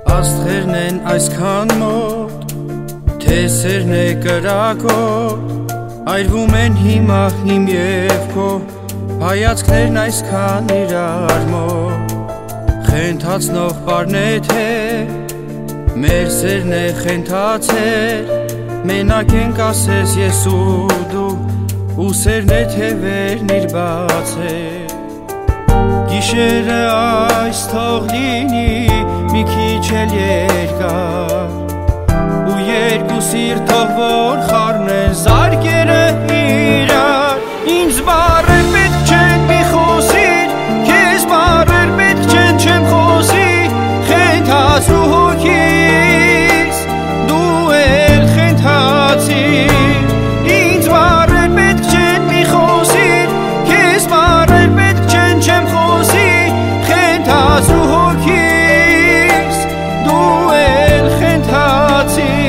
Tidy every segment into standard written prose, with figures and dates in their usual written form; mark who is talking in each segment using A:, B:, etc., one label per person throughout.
A: Աստղերն են այսքան մոտ, թե սերն է կրակոտ, այրվում են հիմա իմ և քո հայացքներն այսքան իրար մոտ, խենթացնող պարն է թե մեր սերն է խենթացել, մենակ ենք ասես ես ու դու, ու սերն է թե վերն իր բացել։ Գիշերը այս թող լինի մի քիչ էլ երկար, ու երկու սիրտ թող որ խառնեն զարկերը իրար, ինձ բառեր պետք չեն մի խոսիր, քեզ բառեր պետք չեն չեմ խոսի, խենթացրու հոգիս, դու էլ խենթացիր, ինձ բառեր պետք չեն մի խոսիր, քեզ բառեր պետք չեն չեմ խոսի, խենթացրու հոգիս, դու էլ խենթացիր։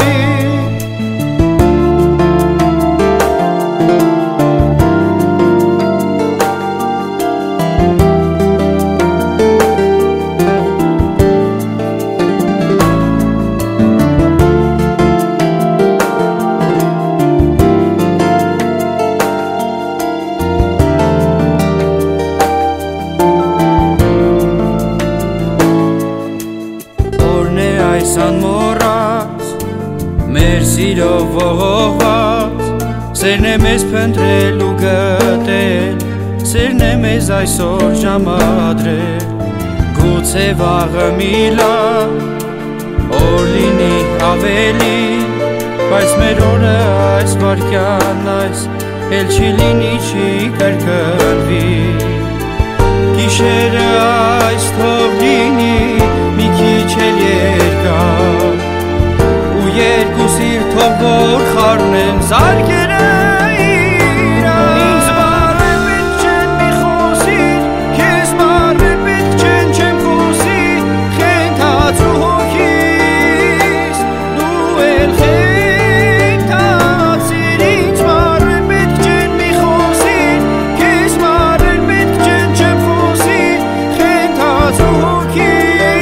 A: Այս անմոռաց, մեր սիրով ողողված, սերն է մեզ փնտրել ու գտել, սերն է մեզ այսօր ժամադրել, գուցե վաղը մի լավ օր լինի ավելի, բայց մեր օրը այս վարկյան այս էլ չի լինի, չի կրկնվի, գիշերը այս թող լինի մի քիչ էլ երկար, ու երկու սիրտ թող որ խառնեն զարկերը իրար, ինձ բառեր պետք չեն մի խոսիր, քեզ բառեր պետք չեն չեմ խոսի, խենթացրու հոգիս, դու էլ խենթացիր, ինձ բառեր պետք չեն մի խոսիր, քեզ բառեր պետք չեն չեմ խոսի, խենթացրու հոգիս,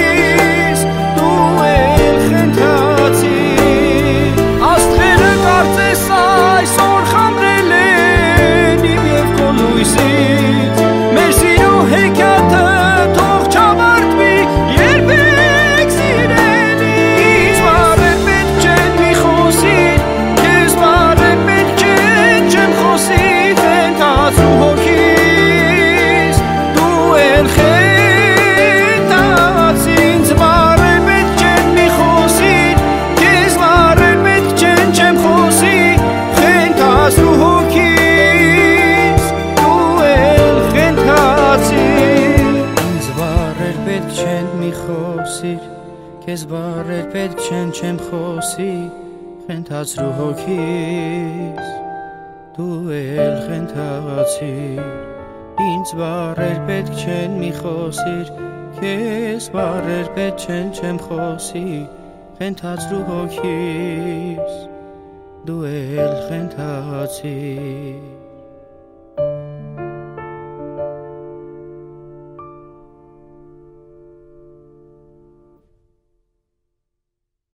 A: քեզ բառեր պետք չեն չեմ խոսի, խենթացրու հոգիս, դու էլ խենթացիր, ինձ բառեր պետք չեն մի խոսիր, քեզ բառեր պետք չեն չեմ խոսի, խենթացրու հոգիս, դու էլ խենթացիր։